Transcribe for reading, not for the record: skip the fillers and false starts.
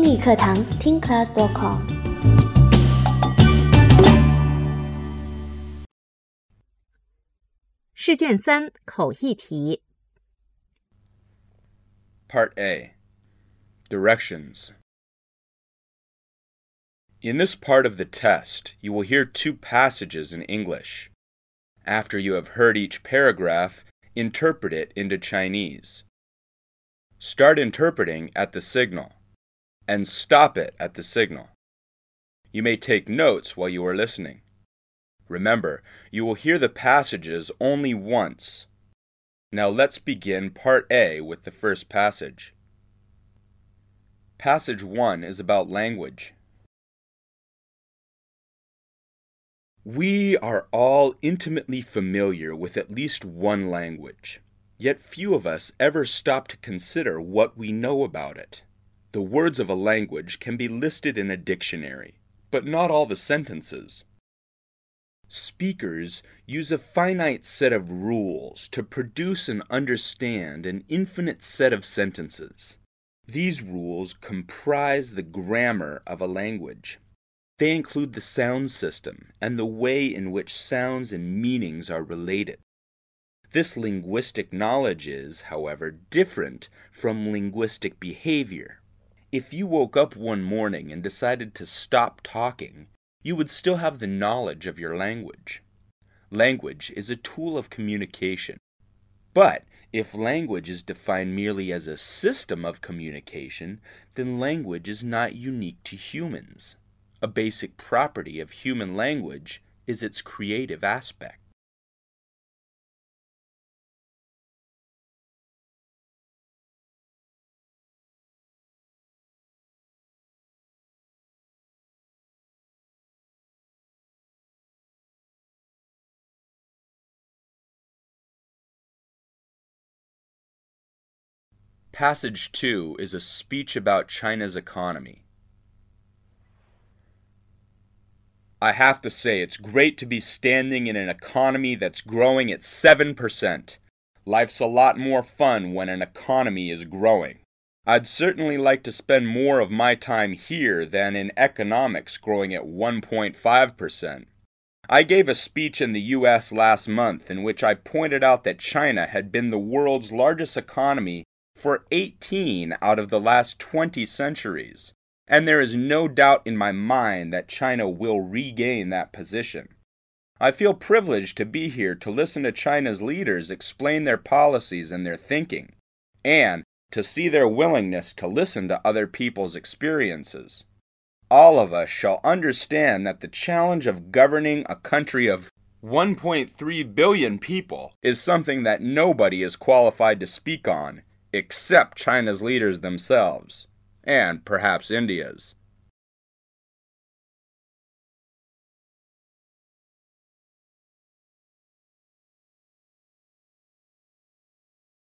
英语课堂听 class.com。 试卷3口译题。 Part A. Directions. In this part of the test, you will hear 2 passages in English. After you have heard each paragraph, interpret it into Chinese. Start interpreting at the signal, and stop it at the signal. You may take notes while you are listening. Remember, you will hear the passages only once. Now let's begin Part A with the first passage. Passage 1 is about language. We are all intimately familiar with at least one language, yet few of us ever stop to consider what we know about it. The words of a language can be listed in a dictionary, but not all the sentences. Speakers use a finite set of rules to produce and understand an infinite set of sentences. These rules comprise the grammar of a language. They include the sound system and the way in which sounds and meanings are related. This linguistic knowledge is, however, different from linguistic behavior. If you woke up one morning and decided to stop talking, you would still have the knowledge of your language. Language is a tool of communication. But if language is defined merely as a system of communication, then language is not unique to humans. A basic property of human language is its creative aspect. Passage 2 is a speech about China's economy. I have to say, it's great to be standing in an economy that's growing at 7%. Life's a lot more fun when an economy is growing. I'd certainly like to spend more of my time here than in economics growing at 1.5%. I gave a speech in the U.S. last month in which I pointed out that China had been the world's largest economy for 18 out of the last 20 centuries. And there is no doubt in my mind that China will regain that position. I feel privileged to be here to listen to China's leaders explain their policies and their thinking, and to see their willingness to listen to other people's experiences. All of us shall understand that the challenge of governing a country of 1.3 billion people is something that nobody is qualified to speak on, except China's leaders themselves, and perhaps India's.